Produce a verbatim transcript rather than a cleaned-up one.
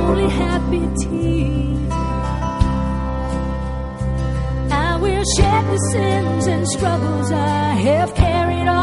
only happy tears. I will shed the sins and struggles I have carried on.